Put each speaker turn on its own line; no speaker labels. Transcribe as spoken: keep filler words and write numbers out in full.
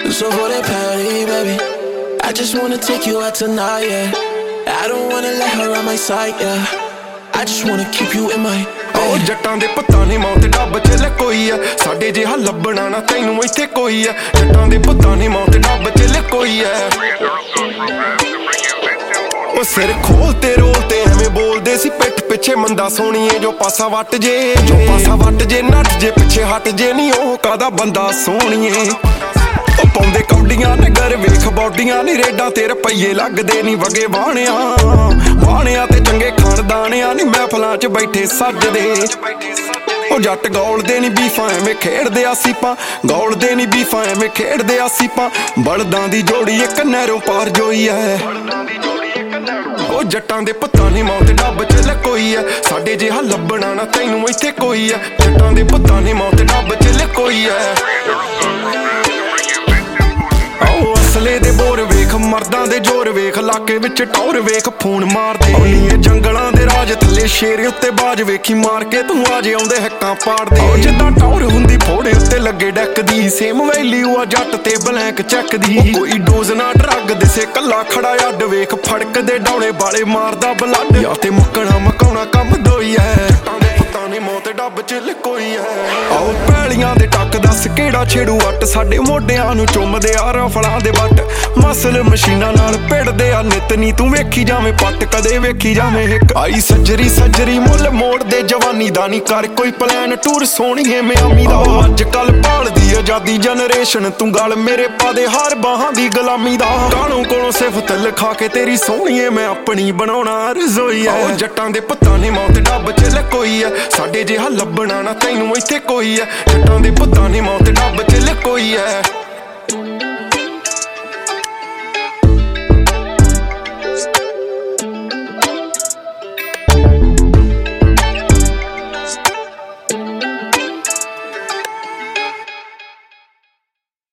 So for that party, baby, I just wanna take you out tonight, yeah. I don't wanna let her on my side, yeah. I just wanna keep you in my
ਉਹ ਜੱਟਾਂ ਦੇ ਪੁੱਤਾਂ ਨੇ ਮੌਤ ਡੱਬ ਚ ਲਕੋਈ ਆ ਸਾਡੇ ਜਿਹਾ ਲੱਭਣਾ ਨਾ ਤੈਨੂੰ ਇੱਥੇ ਕੋਈ ਆ ਜੱਟਾਂ ਦੇ ਪੁੱਤਾਂ ਨੇ ਮੌਤ ਡੱਬ ਚ ਲਕੋਈ ਆ ਉਹ ਸਿਰ ਖੋਲ ਤੇ ਰੋਲ ਤੇ ਐਵੇਂ ਬੋਲਦੇ ਸੀ ਪਿੱਠ ਪਿੱਛੇ ਮੰਦਾ ਸੋਣੀਏ ਜੋ ਪਾਸਾ ਵੱਟ ਜੇ ਜੋ ਪਾਸਾ ਵੱਟ ਜੇ ਨੱਠ ਜੇ ਪਿੱਛੇ ਹਟ ਜੇ ਨਹੀਂ ਉਹ ਕਾਦਾ ਬੰਦਾ ਸੋਣੀਏ ਉਹ ਪਾਉਂਦੇ ਕੌਡੀਆਂ ਨਗਰ ਵੇਖ ਬੌਡੀਆਂ ਨੀ ਰੇਡਾਂ ਤੇ ਰੁਪਈਏ ਲੱਗਦੇ ਨੀ ਵਗੇ ਬਾਣਿਆਂ ਬਾਣਿਆਂ ਤੇ ਚੰਗੇ ਖਾਨਦਾਨਿਆਂ ਨੀ ਮਹਿਫਲਾਂ 'ਚ ਬੈਠੇ ਸੱਜਦੇ ਉਹ ਜੱਟ ਗੌਲਦੇ ਨੀ ਬੀਫਾਂ ਐਵੇਂ ਖੇਡਦੇ ਆ ਸੀਪਾਂ ਗੌਲਦੇ ਨੀ ਬੀਫਾਂ ਐਵੇਂ ਖੇਡਦੇ ਆ ਸੀਪਾਂ ਬਲਦਾਂ ਦੀ ਜੋੜੀ ਇੱਕ ਨਹਿਰੋਂ ਪਾਰ ਜੋਈ ਐ ਉਹ ਜੱਟਾਂ ਦੇ ਪੁੱਤਾਂ ਨੇ ਮੌਤ ਡੱਬ ਚ ਲਕੋਈ ਐ ਸਾਡੇ ਜਿਹਾ ਲੱਭਣਾ ਨਾ ਤੈਨੂੰ ਇੱਥੇ ਕੋਈ ਐ ਜੱਟਾਂ ਦੇ ਪੁੱਤਾਂ ਨੇ ਮੌਤ ਡੱਬ ਚ ਲਕੋਈ ਐ ਅਸਲੇ ਦੇ ਬੋਰ ਵੇਖ ਮਰਦਾਂ ਦੇ ਜੋਰ ਵੇਖ ਇਲਾਕੇ ਵਿੱਚ ਟੌਰ ਵੇਖ ਫੋਨ ਮਾਰਦੇ ਓਲੀਏ ਜੰਗਲਾਂ ਦੇ ਰਾਜ ਥੱਲੇ ਸ਼ੇਰ ਉੱਤੇ ਬਾਜ ਵੇਖੀ ਮਾਰ ਕੇ ਤੂੰ ਆਜੇ ਆਉਂਦੇ ਹੱਕਾਂ ਪਾੜਦੇ ਉਹ ਜਿੱਦਾਂ ਟੌਰ ਹੁੰਦੀ ਫੋੜੇ ਉੱਤੇ ਲੱਗੇ ਡੱਕਦੀ ਸੇਮ ਵੈਲਿਊ ਆ ਜੱਟ ਤੇ ਬਲੈਂਕ ਚੱਕਦੀ ਕੋਈ ਡੋਜ਼ ਨਾ ਡਰੱਗ ਦਿਸੇ ਕੱਲਾ ਖੜਾ ਅੱਡ ਵੇਖ ਫੜਕ ਦੇ ਡੌਲੇ ਵਾਲੇ ਮਾਰਦਾ ਬਲੱਡ ਜਾਂ ਤੇ ਮੁੱਕਣਾ ਮਕਾਉਣਾ ਕੰਮ ਦੋਈ ਐ ਨੇ ਮੌਤ ਡੱਬ ਚ ਲਕੋਈ ਐ ਆਓ ਪੈਲੀਆਂ ਦੇ ਟੱਕ ਦੱਸ ਕਿਹੜਾ ਛੇੜੂ ਅੱਟ ਸਾਡੇ ਮੋਢਿਆਂ ਨੂੰ ਚੁੰਮਦੇ ਆ ਰਫਲਾਂ ਦੇ ਵੱਟ ਮਸਲ ਮਸ਼ੀਨਾਂ ਨਾਲ ਭਿੜਦੇ ਆ ਨਿਤ ਨੀ ਤੂੰ ਵੇਖੀ ਜਾਵੇਂ ਪੱਟ ਕਦੇ ਵੇਖੀ ਜਾਵੇਂ ਇੱਕ ਆਈ ਸੱਜਰੀ ਸੱਜਰੀ ਮੁੱਲ ਮੋੜਦੇ ਜਵਾਨੀ ਦਾ ਨੀ ਕਰ ਕੋਈ ਪਲਾਨ ਟੂਰ ਸੋਹਣੀਏ ਮਿਆਮੀ ਦਾ ਅੱਜ ਕੱਲ ਭਾਲਦੀ ਆਜ਼ਾਦੀ ਜਨਰੇਸ਼ਨ ਤੂੰ ਗੱਲ ਮੇਰੇ ਪਾ ਦੇ ਹਾਰ ਬਾਹਾਂ ਦੀ ਗੁਲਾਮੀ ਦਾ ਕਾਲੋਂ ਕੋਲੋਂ ਸਿਫਤ ਲਿਖਾ ਕੇ ਤੇਰੀ ਸੋਹਣੀਏ ਮੈਂ ਆਪਣੀ ਬਣਾਉਣਾ ਰਜ਼ੋਈ ਐ ਜੱਟਾਂ ਦੇ ਪੁੱਤਾਂ ਨੇ ਮੌਤ ਡੱਬ ਚ ਲਕੋਈ ਐ ਸਾਡੇ ਜਿਹਾ ਲੱਭਣਾ ਨਾ ਤੈਨੂੰ ਇੱਥੇ ਕੋਈ ਐ ਜੱਟਾਂ ਦੇ ਪੁੱਤਾਂ ਨੇ ਮੌਤ ਡੱਬ ਚ ਲਕੋਈ ਐ